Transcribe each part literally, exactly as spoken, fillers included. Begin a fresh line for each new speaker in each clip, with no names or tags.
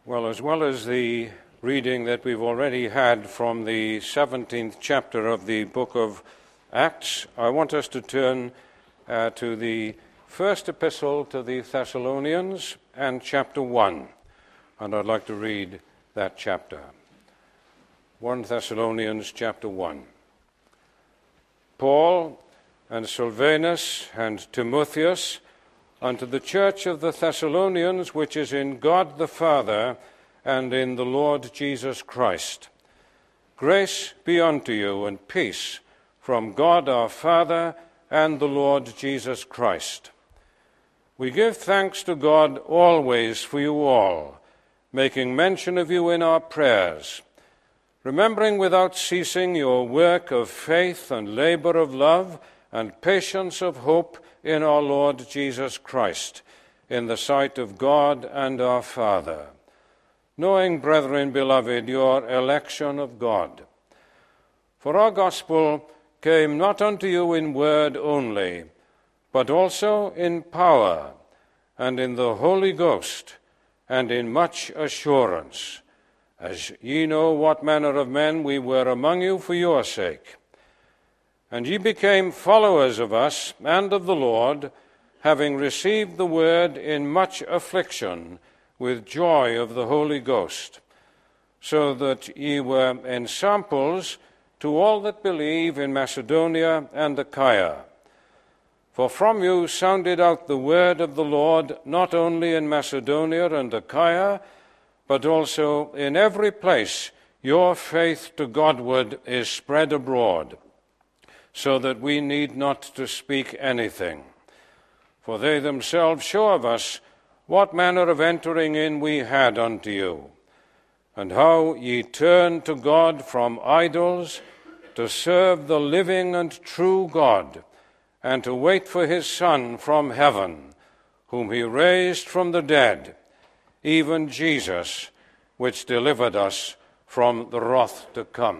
Well, as well as the reading that we've already had from the seventeenth chapter of the book of Acts, I want us to turn uh, to the first epistle to the Thessalonians and chapter one. And I'd like to read that chapter. First Thessalonians chapter one. Paul and Silvanus and Timotheus, unto the church of the Thessalonians, which is in God the Father and in the Lord Jesus Christ. Grace be unto you and peace from God our Father and the Lord Jesus Christ. We give thanks to God always for you all, making mention of you in our prayers, remembering without ceasing your work of faith and labor of love and patience of hope in our Lord Jesus Christ, in the sight of God and our Father, knowing, brethren beloved, your election of God. For our gospel came not unto you in word only, but also in power, and in the Holy Ghost, and in much assurance, as ye know what manner of men we were among you for your sake. And ye became followers of us and of the Lord, having received the word in much affliction, with joy of the Holy Ghost, so that ye were ensamples to all that believe in Macedonia and Achaia. For from you sounded out the word of the Lord, not only in Macedonia and Achaia, but also in every place your faith to Godward is spread abroad, so that we need not to speak anything. For they themselves show of us what manner of entering in we had unto you, and how ye turned to God from idols to serve the living and true God, and to wait for his Son from heaven, whom he raised from the dead, even Jesus, which delivered us from the wrath to come.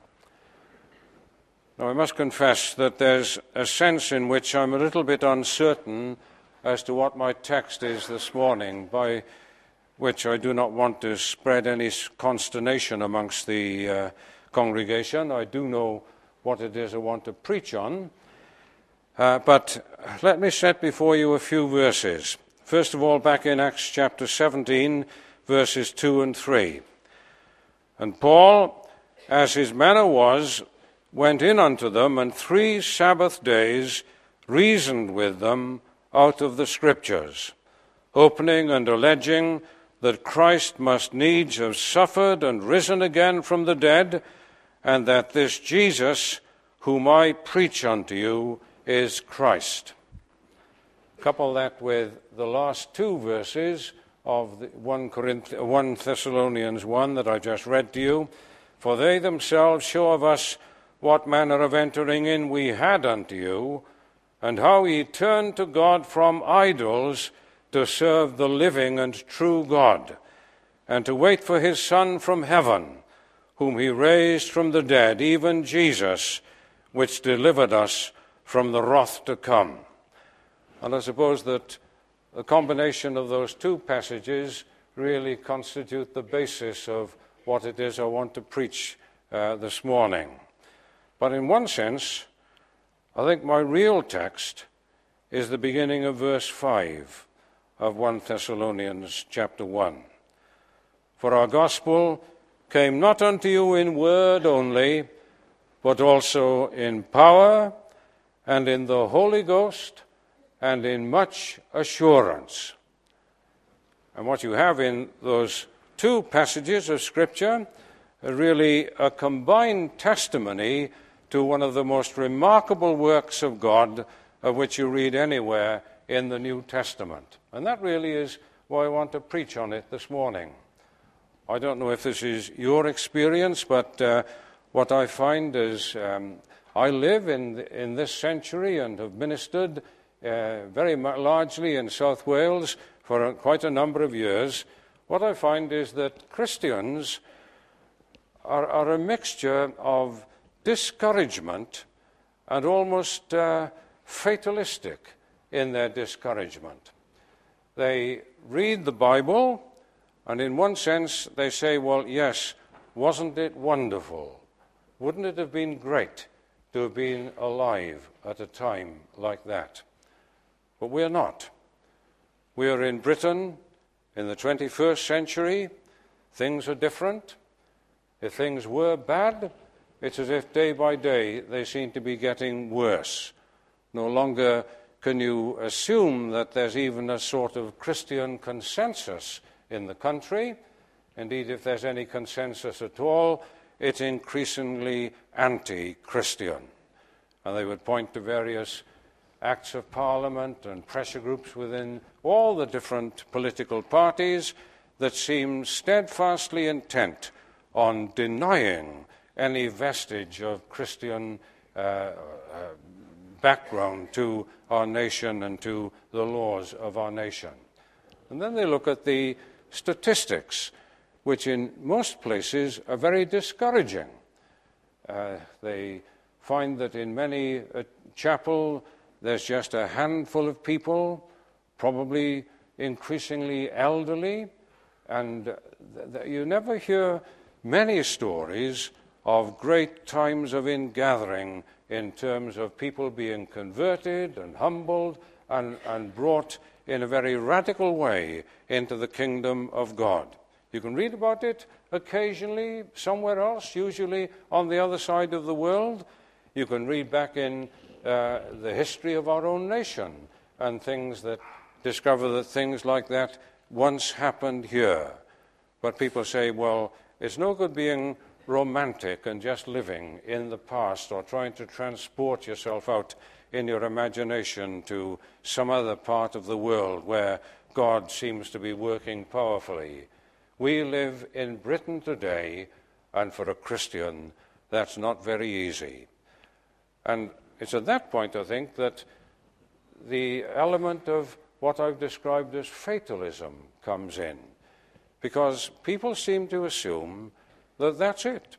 Now, I must confess that there's a sense in which I'm a little bit uncertain as to what my text is this morning, by which I do not want to spread any consternation amongst the uh, congregation. I do know what it is I want to preach on, uh, but let me set before you a few verses. First of all, back in Acts chapter seventeen, verses two and three. And Paul, as his manner was, went in unto them, and three Sabbath days reasoned with them out of the Scriptures, opening and alleging that Christ must needs have suffered and risen again from the dead, and that this Jesus, whom I preach unto you, is Christ. Couple that with the last two verses of the First Thessalonians one that I just read to you. For they themselves show of us what manner of entering in we had unto you, and how ye turned to God from idols to serve the living and true God, and to wait for his Son from heaven, whom he raised from the dead, even Jesus, which delivered us from the wrath to come. And I suppose that the combination of those two passages really constitute the basis of what it is I want to preach uh, this morning. But in one sense, I think my real text is the beginning of verse five of First Thessalonians chapter one. For our gospel came not unto you in word only, but also in power and in the Holy Ghost and in much assurance. And what you have in those two passages of Scripture are really a combined testimony to one of the most remarkable works of God of which you read anywhere in the New Testament. And that really is why I want to preach on it this morning. I don't know if this is your experience, but uh, what I find is um, I live in, in this century and have ministered uh, very largely in South Wales for a, quite a number of years. What I find is that Christians are, are a mixture of discouragement and almost uh, fatalistic in their discouragement. They read the Bible And in one sense, they say, well, yes, wasn't it wonderful? Wouldn't it have been great to have been alive at a time like that? But we're not. We're in Britain in the twenty-first century. Things are different. If things were bad, it's as if day by day they seem to be getting worse. No longer can you assume that there's even a sort of Christian consensus in the country. Indeed, if there's any consensus at all, it's increasingly anti-Christian. And they would point to various acts of parliament and pressure groups within all the different political parties that seem steadfastly intent on denying any vestige of Christian uh, uh, background to our nation and to the laws of our nation. And then they look at the statistics, which in most places are very discouraging. Uh, they find that in many a chapel there's just a handful of people, probably increasingly elderly, and th- th- you never hear many stories of great times of ingathering in terms of people being converted and humbled and, and brought in a very radical way into the kingdom of God. You can read about it occasionally somewhere else, usually on the other side of the world. You can read back in uh, the history of our own nation and things that discover that things like that once happened here. But people say, well, it's no good being romantic and just living in the past or trying to transport yourself out in your imagination to some other part of the world where God seems to be working powerfully. We live in Britain today, and for a Christian, that's not very easy. And it's at that point, I think, that the element of what I've described as fatalism comes in, because people seem to assume that that's it.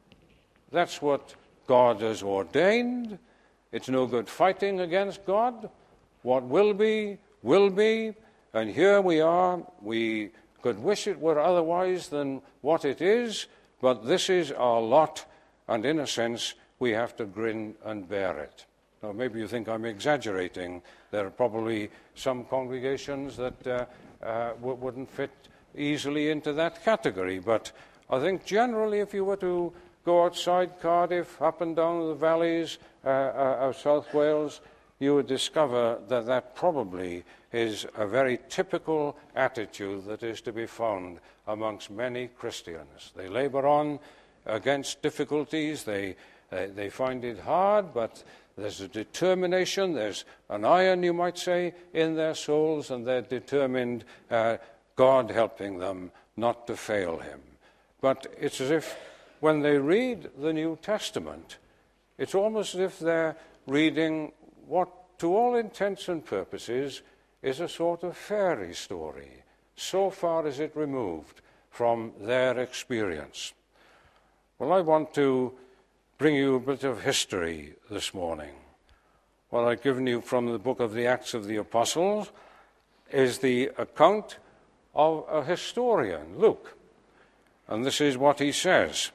That's what God has ordained. It's no good fighting against God. What will be, will be. And here we are. We could wish it were otherwise than what it is, but this is our lot, and in a sense, we have to grin and bear it. Now, maybe you think I'm exaggerating. There are probably some congregations that uh, uh, w- wouldn't fit easily into that category, but I think generally if you were to go outside Cardiff, up and down the valleys uh, uh, of South Wales, you would discover that that probably is a very typical attitude that is to be found amongst many Christians. They labor on against difficulties, they, uh, they find it hard, but there's a determination, there's an iron, you might say, in their souls, and they're determined, uh, God helping them, not to fail him. But it's as if when they read the New Testament, it's almost as if they're reading what, to all intents and purposes, is a sort of fairy story, so far as it removed from their experience. Well, I want to bring you a bit of history this morning. What I've given you from the book of the Acts of the Apostles is the account of a historian, Luke. And this is what he says.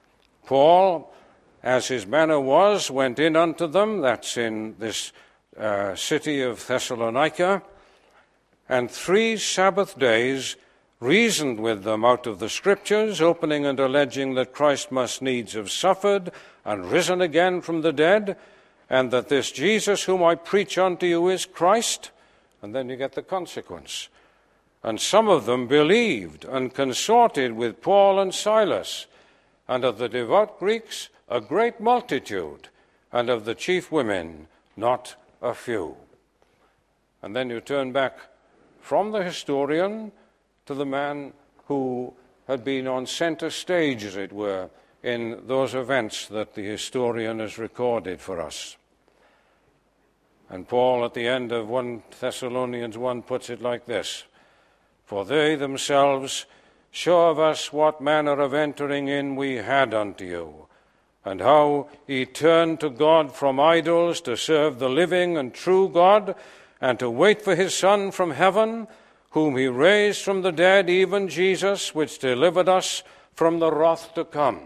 Paul, as his manner was, went in unto them, that's in this uh, city of Thessalonica, and three Sabbath days reasoned with them out of the Scriptures, opening and alleging that Christ must needs have suffered and risen again from the dead, and that this Jesus whom I preach unto you is Christ. And then you get the consequence. And some of them believed and consorted with Paul and Silas, and of the devout Greeks a great multitude, and of the chief women not a few. And then you turn back from the historian to the man who had been on center stage, as it were, in those events that the historian has recorded for us. And Paul, at the end of First Thessalonians one, puts it like this: For they themselves show of us what manner of entering in we had unto you, and how ye turned to God from idols to serve the living and true God, and to wait for his Son from heaven, whom he raised from the dead, even Jesus, which delivered us from the wrath to come.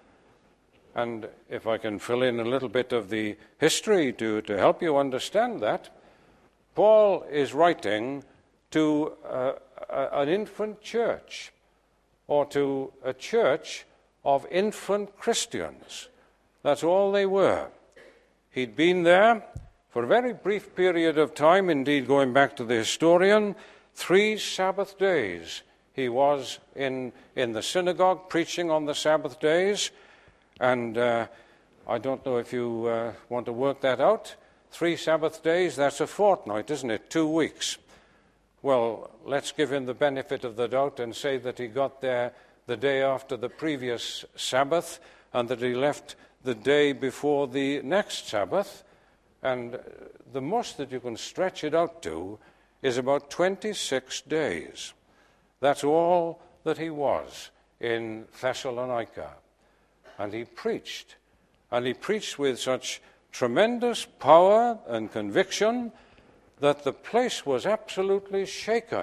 And if I can fill in a little bit of the history to, to help you understand that, Paul is writing to uh, a, an infant church, or to a church of infant Christians. That's all they were. He'd been there for a very brief period of time, indeed going back to the historian, three Sabbath days. He was in, in the synagogue preaching on the Sabbath days, and uh, I don't know if you uh, want to work that out. Three Sabbath days, that's a fortnight, isn't it? Two weeks. Well, let's give him the benefit of the doubt and say that he got there the day after the previous Sabbath, and that he left the day before the next Sabbath. And the most that you can stretch it out to is about twenty-six days. That's all that he was in Thessalonica. And he preached. And he preached with such tremendous power and conviction that the place was absolutely shaken.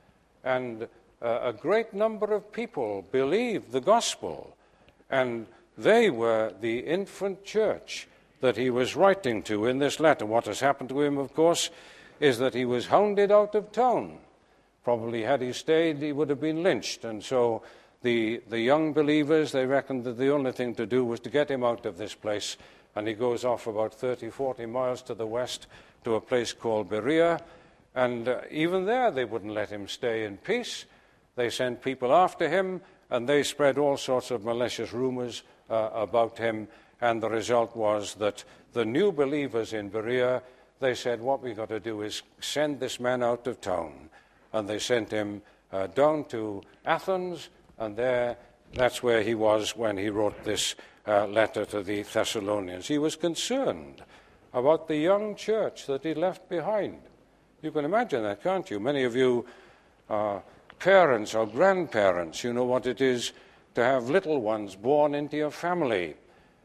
And uh, a great number of people believed the gospel. And they were the infant church that he was writing to in this letter. What has happened to him, of course, is that he was hounded out of town. Probably had he stayed, he would have been lynched. And so the, the young believers, they reckoned that the only thing to do was to get him out of this place. And he goes off about thirty, forty miles to the west to a place called Berea. And uh, even there, they wouldn't let him stay in peace. They sent people after him, and they spread all sorts of malicious rumors uh, about him. And the result was that the new believers in Berea, they said, what we've got to do is send this man out of town. And they sent him uh, down to Athens, and there, that's where he was when he wrote this uh, letter to the Thessalonians. He was concerned about the young church that he left behind. You can imagine that, can't you? Many of you are parents or grandparents. You know what it is to have little ones born into your family.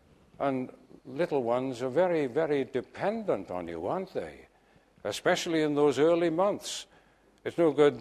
And little ones are very, very dependent on you, aren't they? Especially in those early months. It's no good,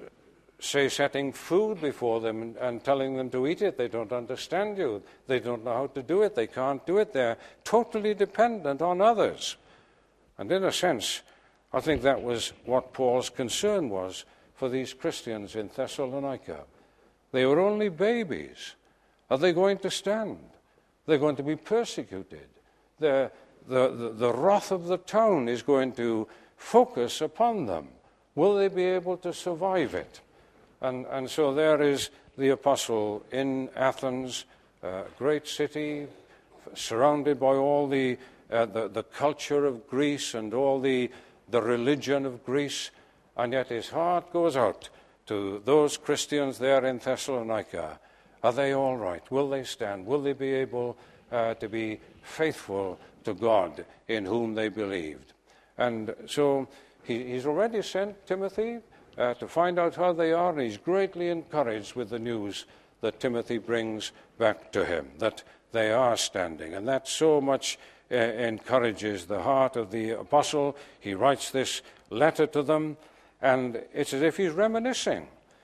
say, setting food before them and, and telling them to eat it. They don't understand you. They don't know how to do it. They can't do it. They're totally dependent on others. And in a sense, I think that was what Paul's concern was for these Christians in Thessalonica. They were only babies. Are they going to stand? They're going to be persecuted. The, the, the, the wrath of the town is going to focus upon them. Will they be able to survive it? And, and so there is the apostle in Athens, a great city, surrounded by all the, uh, the, the culture of Greece and all the, the religion of Greece, and yet his heart goes out to those Christians there in Thessalonica. Are they all right? Will they stand? Will they be able uh, to be faithful to God in whom they believed? And so he, he's already sent Timothy uh, to find out how they are, and he's greatly encouraged with the news that Timothy brings back to him, that they are standing. And that so much uh, encourages the heart of the apostle. He writes this letter to them, and it's as if he's reminiscing.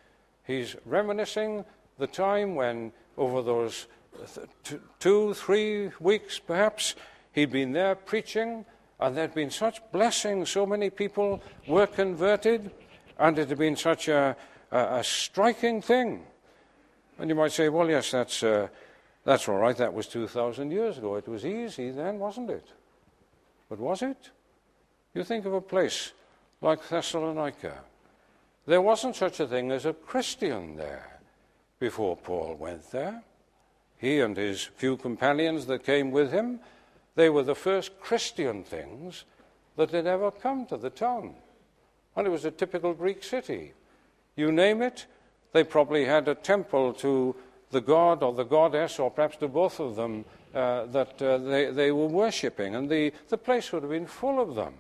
He's reminiscing the time when, over those th- two, three weeks perhaps, he'd been there preaching, and there'd been such blessing. So many people were converted, and it had been such a, a, a striking thing. And you might say, well, yes, that's, uh, that's all right. That was two thousand years ago. It was easy then, wasn't it? But was it? You think of a place like Thessalonica. There wasn't such a thing as a Christian there before Paul went there. He and his few companions that came with him, they were the first Christian things that had ever come to the town. And it was a typical Greek city. You name it, they probably had a temple to the god or the goddess, or perhaps to both of them, uh, that uh, they, they were worshipping. And the, the place would have been full of them.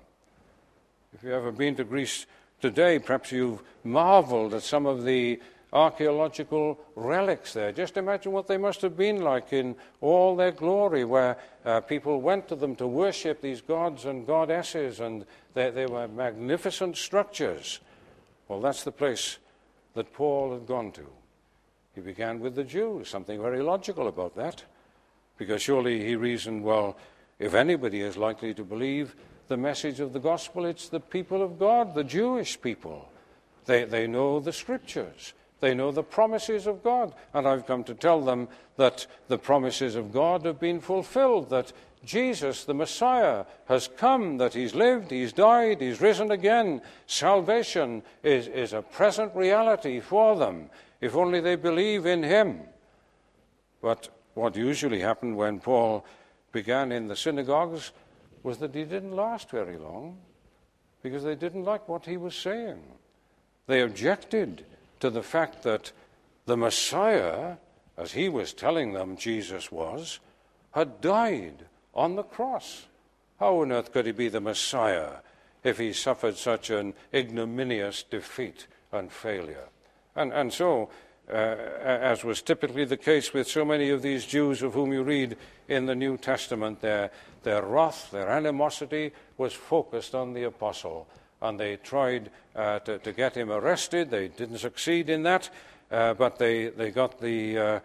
If you've ever been to Greece today, perhaps you've marveled at some of the archaeological relics there. Just imagine what they must have been like in all their glory, where uh, people went to them to worship these gods and goddesses, and they, they were magnificent structures. Well, that's the place that Paul had gone to. He began with the Jews, something very logical about that, because surely he reasoned, well, if anybody is likely to believe the message of the gospel, it's the people of God, the Jewish people. They, they know the scriptures. They know the promises of God. And I've come to tell them that the promises of God have been fulfilled, that Jesus, the Messiah, has come, that he's lived, he's died, he's risen again. Salvation is, is a present reality for them, if only they believe in him. But what usually happened when Paul began in the synagogues was that he didn't last very long, because they didn't like what he was saying. They objected to the fact that the Messiah, as he was telling them Jesus was, had died on the cross. How on earth could he be the Messiah if he suffered such an ignominious defeat and failure? And, and so, uh, as was typically the case with so many of these Jews of whom you read in the New Testament, their, their wrath, their animosity was focused on the apostle. And they tried uh, to, to get him arrested. They didn't succeed in that, uh, but they, they got the, uh,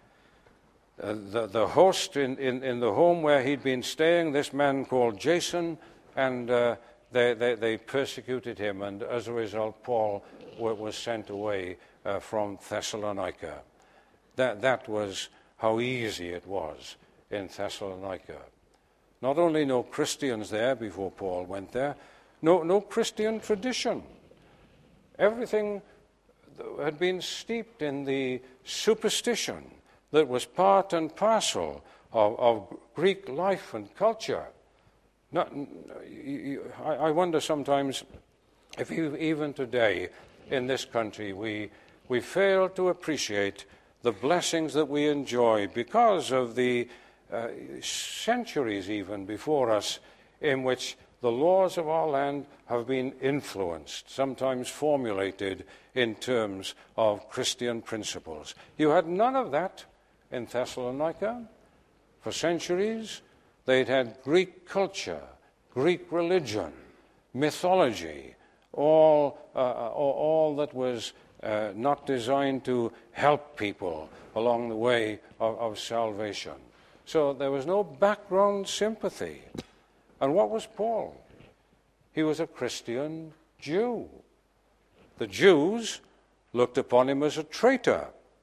uh, the, the host in, in, in the home where he'd been staying, this man called Jason, and uh, they, they, they persecuted him. And as a result, Paul w- was sent away uh, from Thessalonica. That, that was how easy it was in Thessalonica. Not only no Christians there before Paul went there, No, no Christian tradition. Everything had been steeped in the superstition that was part and parcel of, of Greek life and culture. Not, I wonder sometimes if even today in this country we, we fail to appreciate the blessings that we enjoy because of the uh, centuries even before us in which the laws of our land have been influenced, sometimes formulated in terms of Christian principles. You had none of that in Thessalonica. For centuries, they'd had Greek culture, Greek religion, mythology, all, uh, all that was uh, not designed to help people along the way of, of salvation. So there was no background sympathy. And what was Paul? He was a Christian Jew. The Jews looked upon him as a traitor.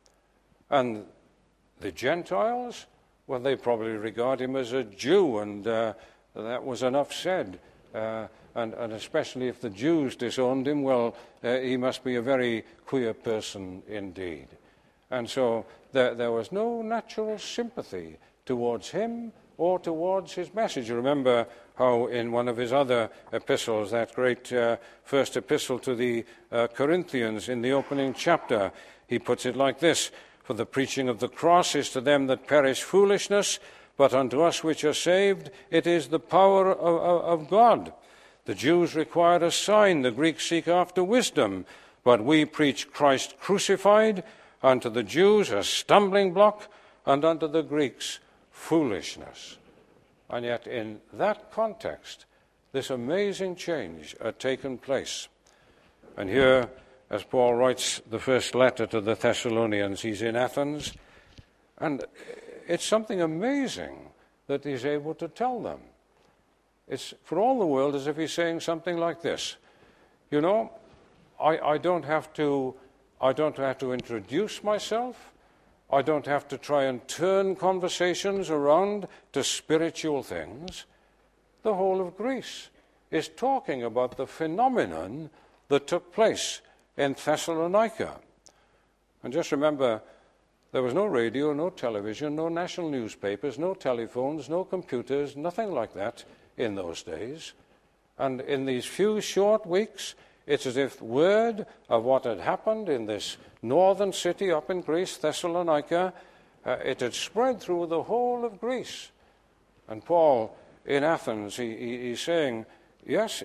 And the Gentiles, well, they probably regard him as a Jew, and uh, that was enough said. Uh, and, and especially if the Jews disowned him, well, uh, he must be a very queer person indeed. And so there, there was no natural sympathy towards him or towards his message. You remember how in one of his other epistles, that great uh, first epistle to the uh, Corinthians, in the opening chapter, he puts it like this: "For the preaching of the cross is to them that perish foolishness, but unto us which are saved it is the power of, of, of God. The Jews require a sign, the Greeks seek after wisdom, but we preach Christ crucified, unto the Jews a stumbling block, and unto the Greeks foolishness." And yet in that context, this amazing change had taken place. And here, as Paul writes the first letter to the Thessalonians, he's in Athens, and it's something amazing that he's able to tell them. It's for all the world as if he's saying something like this: you know, I, I don't have to I don't have to introduce myself. I don't have to try and turn conversations around to spiritual things. The whole of Greece is talking about the phenomenon that took place in Thessalonica. And just remember, there was no radio, no television, no national newspapers, no telephones, no computers, nothing like that in those days. And in these few short weeks, it's as if word of what had happened in this northern city up in Greece, Thessalonica, uh, it had spread through the whole of Greece. And Paul, in Athens, he, he, he's saying, yes,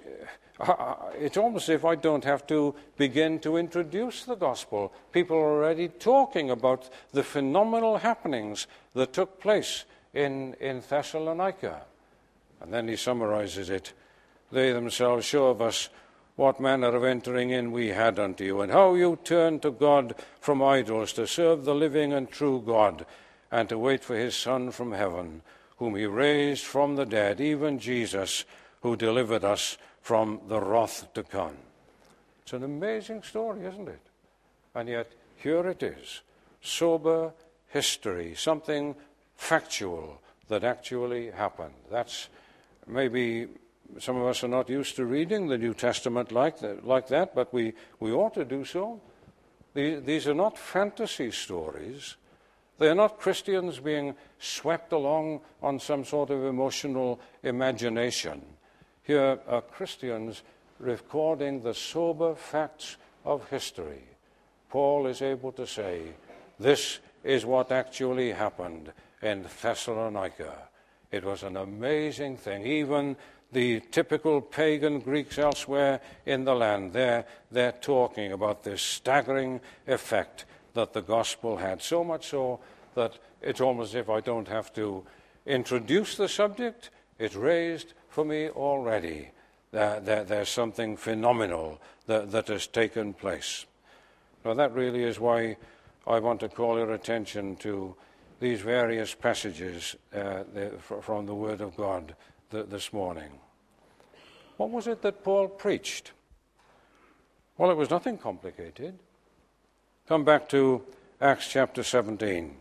it's almost as if I don't have to begin to introduce the gospel. People are already talking about the phenomenal happenings that took place in, in Thessalonica. And then he summarizes it. They themselves show of us what manner of entering in we had unto you, and how you turned to God from idols to serve the living and true God, and to wait for his Son from heaven, whom he raised from the dead, even Jesus, who delivered us from the wrath to come. It's an amazing story, isn't it? And yet, here it is, sober history, something factual that actually happened. That's maybe some of us are not used to reading the New Testament like that, like that but we, we ought to do so. These, these are not fantasy stories. They are not Christians being swept along on some sort of emotional imagination. Here are Christians recording the sober facts of history. Paul is able to say, this is what actually happened in Thessalonica. It was an amazing thing. Even the typical pagan Greeks elsewhere in the land, they're, they're talking about this staggering effect that the gospel had. So much so that it's almost as if I don't have to introduce the subject. It's raised for me already. There, there, there's something phenomenal that, that has taken place. Now that really is why I want to call your attention to these various passages uh, the, from the Word of God th- this morning. What was it that Paul preached? Well, it was nothing complicated. Come back to Acts chapter seventeen.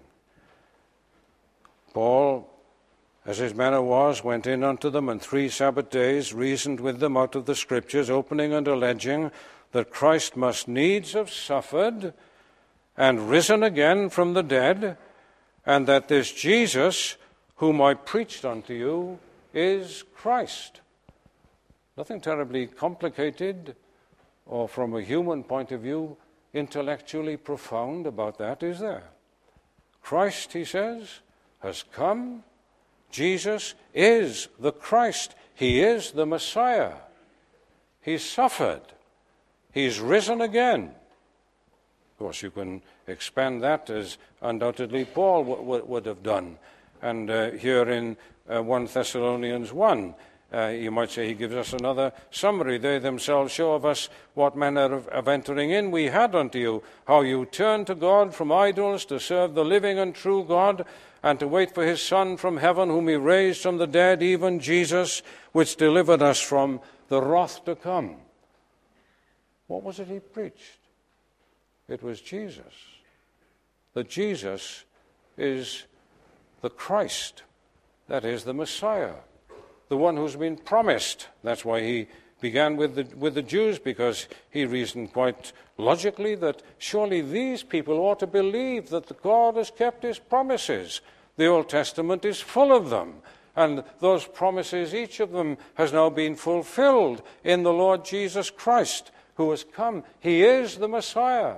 Paul, as his manner was, went in unto them, and three Sabbath days reasoned with them out of the Scriptures, opening and alleging that Christ must needs have suffered and risen again from the dead, and that this Jesus, whom I preached unto you, is Christ. Nothing terribly complicated, or from a human point of view, intellectually profound about that, is there? Christ, he says, has come. Jesus is the Christ. He is the Messiah. He's suffered. He's risen again. Of course, you can expand that as undoubtedly Paul w- w- would have done. And uh, here in uh, First Thessalonians one, uh, you might say he gives us another summary. They themselves show of us what manner of, of entering in we had unto you, how you turned to God from idols to serve the living and true God, and to wait for his Son from heaven, whom he raised from the dead, even Jesus, which delivered us from the wrath to come. What was it he preached? It was Jesus. That Jesus is the Christ, that is the Messiah, the one who's been promised. That's why he began with the, with the Jews, because he reasoned quite logically that surely these people ought to believe that God has kept his promises. The Old Testament is full of them, and those promises, each of them has now been fulfilled in the Lord Jesus Christ, who has come. He is the Messiah.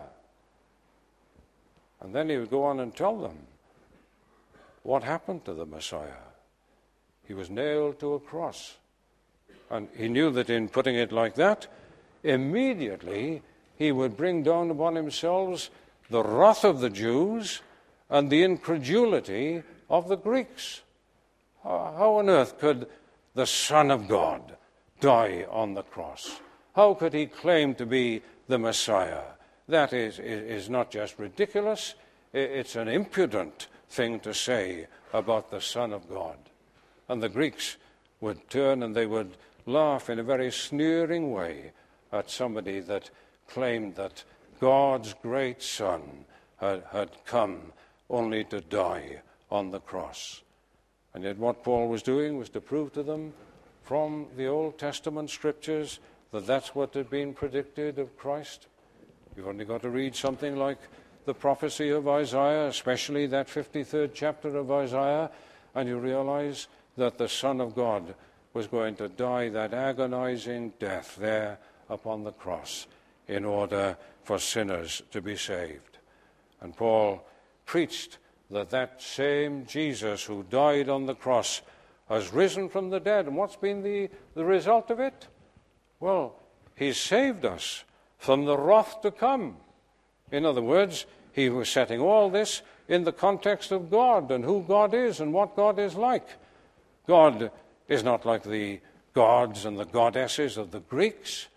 And then he would go on and tell them what happened to the Messiah. He was nailed to a cross. And he knew that in putting it like that, immediately he would bring down upon himself the wrath of the Jews and the incredulity of the Greeks. How on earth could the Son of God die on the cross? How could he claim to be the Messiah? That is, is not just ridiculous, it's an impudent thing to say about the Son of God. And the Greeks would turn and they would laugh in a very sneering way at somebody that claimed that God's great Son had, had come only to die on the cross. And yet what Paul was doing was to prove to them from the Old Testament scriptures that that's what had been predicted of Christ. You've only got to read something like the prophecy of Isaiah, especially that fifty-third chapter of Isaiah, and you realize that the Son of God was going to die that agonizing death there upon the cross in order for sinners to be saved. And Paul preached that that same Jesus who died on the cross has risen from the dead. And what's been the, the result of it? Well, he's saved us from the wrath to come. In other words, he was setting all this in the context of God and who God is and what God is like. God is not like the gods and the goddesses of the Greeks.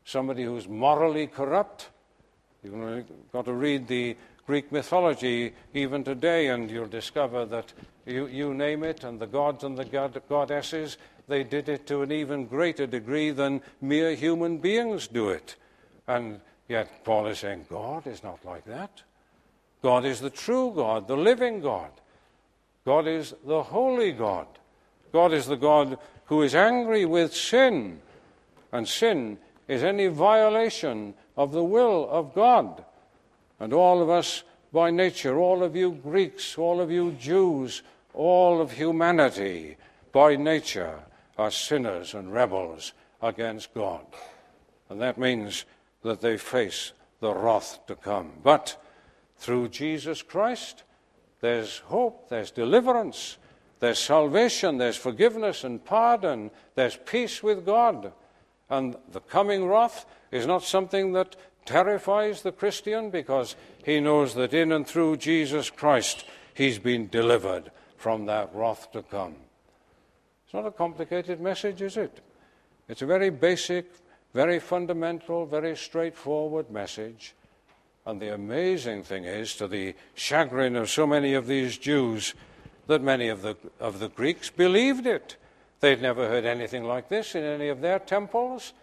somebody who's morally corrupt. You've got to read the Greek mythology even today, and you'll discover that you, you name it, and the gods and the god, goddesses, they did it to an even greater degree than mere human beings do it. And yet Paul is saying, God is not like that. God is the true God, the living God. God is the holy God. God is the God who is angry with sin, and sin is any violation of the will of God. And all of us by nature, all of you Greeks, all of you Jews, all of humanity by nature are sinners and rebels against God. And that means that they face the wrath to come. But through Jesus Christ, there's hope, there's deliverance, there's salvation, there's forgiveness and pardon, there's peace with God. And the coming wrath is not something that terrifies the Christian, because he knows that in and through Jesus Christ he's been delivered from that wrath to come. It's not a complicated message, is it? It's a very basic, very fundamental, very straightforward message. And the amazing thing is, to the chagrin of so many of these Jews, that many of the, of the Greeks believed it. They'd never heard anything like this in any of their temples.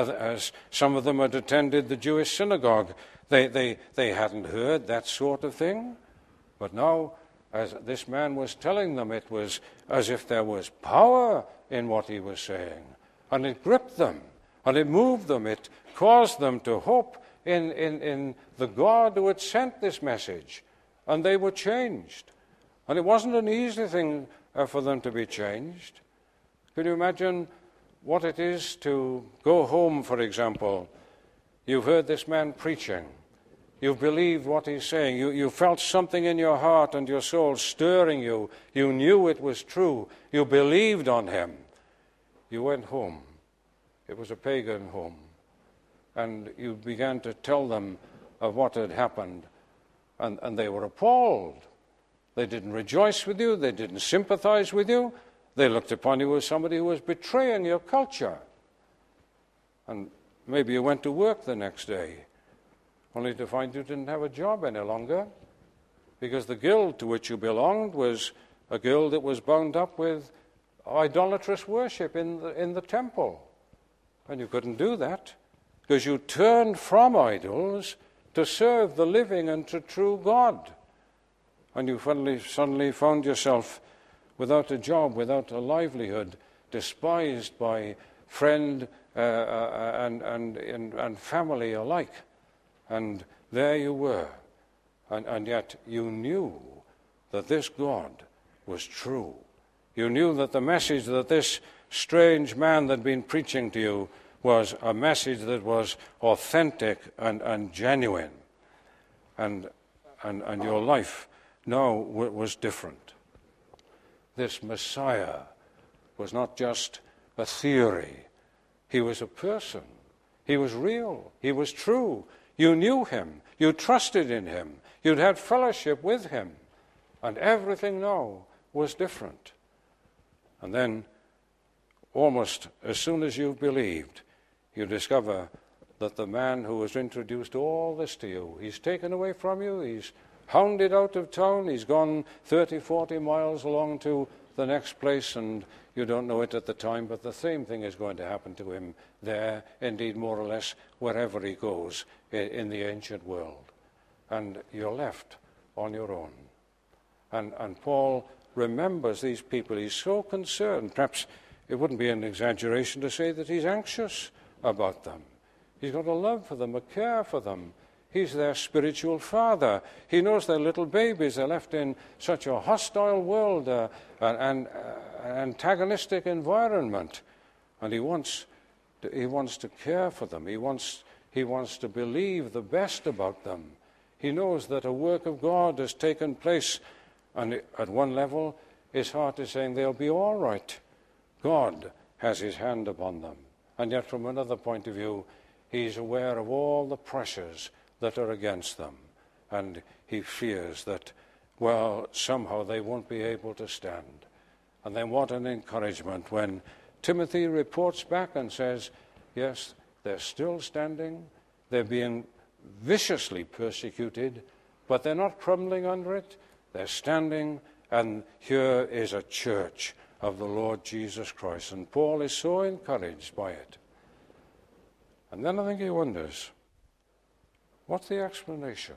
As some of them had attended the Jewish synagogue, they, they, they hadn't heard that sort of thing. But now, as this man was telling them, it was as if there was power in what he was saying. And it gripped them, and it moved them, it caused them to hope in, in, in the God who had sent this message. And they were changed. And it wasn't an easy thing uh, for them to be changed. Can you imagine what it is to go home, for example? You've heard this man preaching. You've believed what he's saying. You, you felt something in your heart and your soul stirring you. You knew it was true. You believed on him. You went home. It was a pagan home. And you began to tell them of what had happened. And, and they were appalled. They didn't rejoice with you. They didn't sympathize with you. They looked upon you as somebody who was betraying your culture. And maybe you went to work the next day, only to find you didn't have a job any longer, because the guild to which you belonged was a guild that was bound up with idolatrous worship in the, in the temple. And you couldn't do that, because you turned from idols to serve the living and to true God. And you suddenly, suddenly found yourself without a job, without a livelihood, despised by friend uh, uh, and, and, and, and family alike. And there you were. And, and yet you knew that this God was true. You knew that the message that this strange man had been preaching to you was a message that was authentic and, and genuine. And, and, and your life now w- was different. This Messiah was not just a theory. He was a person. He was real. He was true. You knew him. You trusted in him. You'd had fellowship with him. And everything now was different. And then, almost as soon as you've believed, you discover that the man who has introduced all this to you, he's taken away from you, he's hounded out of town, he's gone thirty, forty miles along to the next place, and you don't know it at the time, but the same thing is going to happen to him there, indeed more or less wherever he goes in the ancient world. And you're left on your own. And, and Paul remembers these people. He's so concerned. Perhaps it wouldn't be an exaggeration to say that he's anxious about them. He's got a love for them, a care for them. He's their spiritual father. He knows they're little babies. They're left in such a hostile world, uh, and uh, antagonistic environment. And he wants to, he wants to care for them. He wants, he wants to believe the best about them. He knows that a work of God has taken place. And at one level, his heart is saying they'll be all right. God has his hand upon them. And yet from another point of view, he's aware of all the pressures that are against them. And he fears that, well, somehow they won't be able to stand. And then what an encouragement when Timothy reports back and says, yes, they're still standing, they're being viciously persecuted, but they're not crumbling under it. They're standing, and here is a church of the Lord Jesus Christ. And Paul is so encouraged by it. And then I think he wonders, what's the explanation?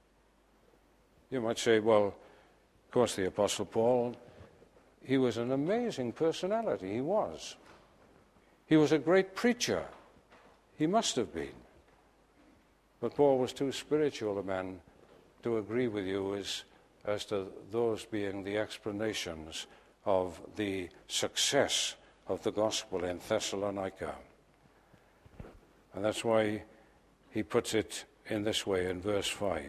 You might say, well, of course the Apostle Paul, he was an amazing personality. He was. He was a great preacher. He must have been. But Paul was too spiritual a man to agree with you as, as to those being the explanations of the success of the gospel in Thessalonica. And that's why he puts it in this way in verse five.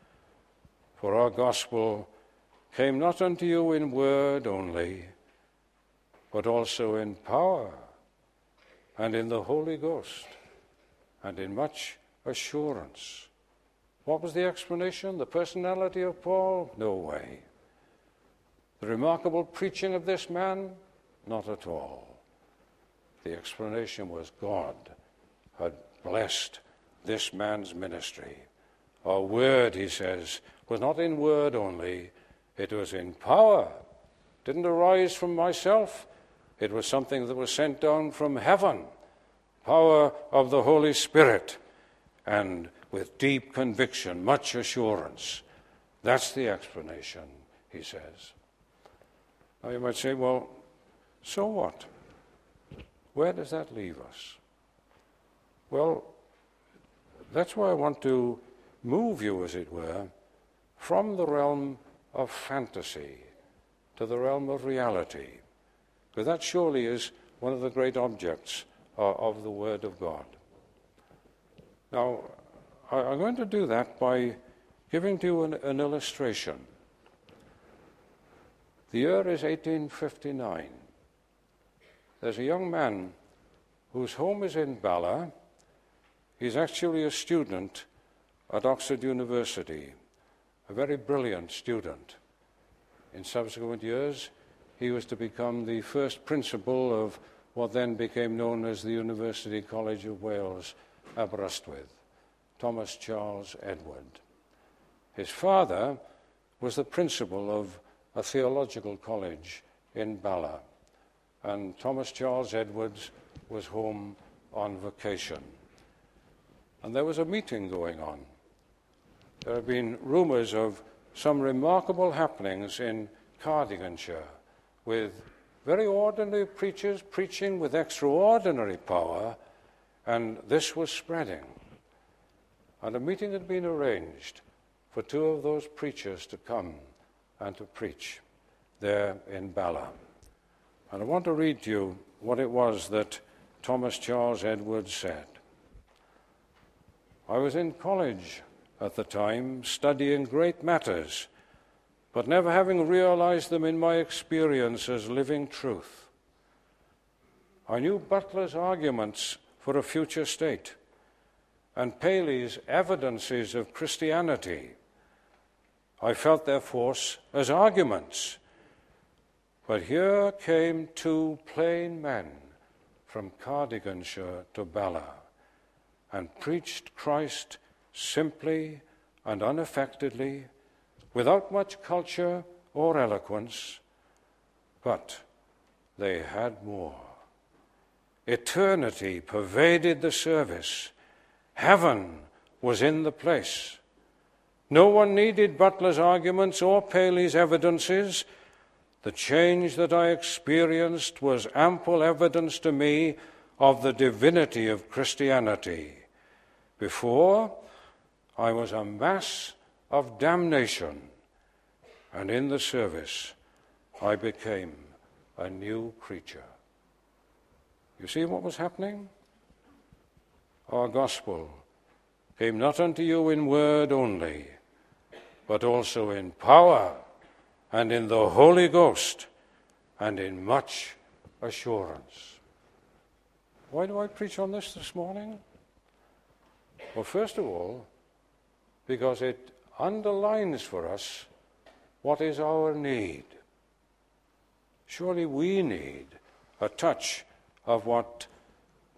For our gospel came not unto you in word only, but also in power and in the Holy Ghost and in much assurance. What was the explanation? The personality of Paul? No way. The remarkable preaching of this man? Not at all. The explanation was God had blessed this man's ministry. Our word, he says, was not in word only, it was in power. It didn't arise from myself. It was something that was sent down from heaven. Power of the Holy Spirit, and with deep conviction, much assurance. That's the explanation, he says. Now you might say, well, so what? Where does that leave us? Well, that's why I want to move you, as it were, from the realm of fantasy to the realm of reality. Because that surely is one of the great objects uh, of the Word of God. Now, I, I'm going to do that by giving to you an, an illustration. The year is eighteen fifty-nine. There's a young man whose home is in Bala. He's actually a student at Oxford University, a very brilliant student. In subsequent years, he was to become the first principal of what then became known as the University College of Wales, Aberystwyth, Thomas Charles Edward. His father was the principal of a theological college in Bala, and Thomas Charles Edwards was home on vacation. And there was a meeting going on. There have been rumors of some remarkable happenings in Cardiganshire with very ordinary preachers preaching with extraordinary power, and this was spreading. And a meeting had been arranged for two of those preachers to come and to preach there in Bala. And I want to read to you what it was that Thomas Charles Edwards said. I was in college at the time, studying great matters, but never having realized them in my experience as living truth. I knew Butler's arguments for a future state and Paley's evidences of Christianity. I felt their force as arguments. But here came two plain men from Cardiganshire to Bala and preached Christ simply and unaffectedly, without much culture or eloquence, but they had more. Eternity pervaded the service. Heaven was in the place. No one needed Butler's arguments or Paley's evidences. The change that I experienced was ample evidence to me of the divinity of Christianity. Before, I was a mass of damnation, and in the service, I became a new creature. You see what was happening? Our gospel came not unto you in word only, but also in power and in the Holy Ghost and in much assurance. Why do I preach on this this morning? Well, first of all, because it underlines for us what is our need. Surely we need a touch of what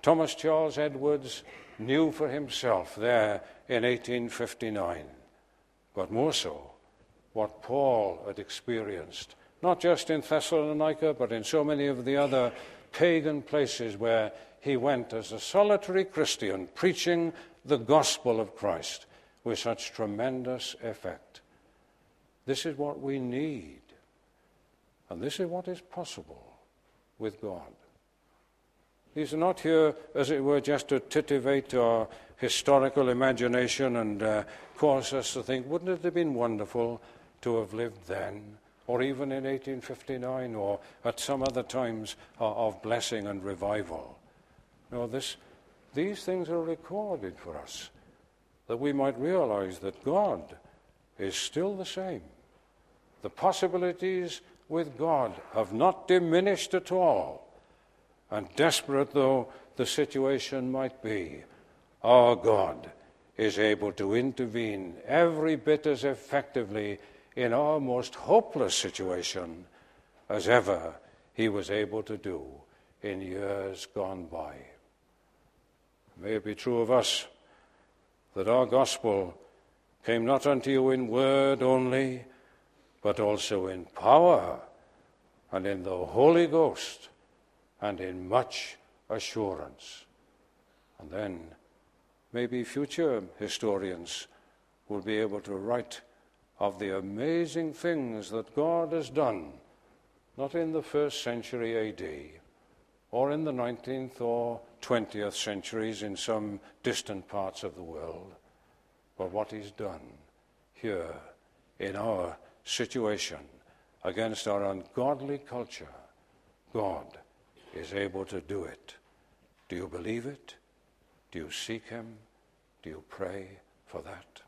Thomas Charles Edwards knew for himself there in eighteen fifty-nine, but more so what Paul had experienced, not just in Thessalonica, but in so many of the other pagan places where he went as a solitary Christian, preaching the gospel of Christ with such tremendous effect. This is what we need, and this is what is possible with God. He's not here, as it were, just to titivate our historical imagination and uh, cause us to think, wouldn't it have been wonderful to have lived then, or even in eighteen fifty-nine, or at some other times of blessing and revival. No, this, these things are recorded for us, that we might realize that God is still the same. The possibilities with God have not diminished at all, and desperate though the situation might be, our God is able to intervene every bit as effectively in our most hopeless situation as ever he was able to do in years gone by. May it be true of us that our gospel came not unto you in word only, but also in power and in the Holy Ghost and in much assurance. And then maybe future historians will be able to write of the amazing things that God has done, not in the first century A D, or in the nineteenth or twentieth centuries in some distant parts of the world, but what he's done here in our situation against our ungodly culture. God is able to do it. Do you believe it? Do you seek him? Do you pray for that?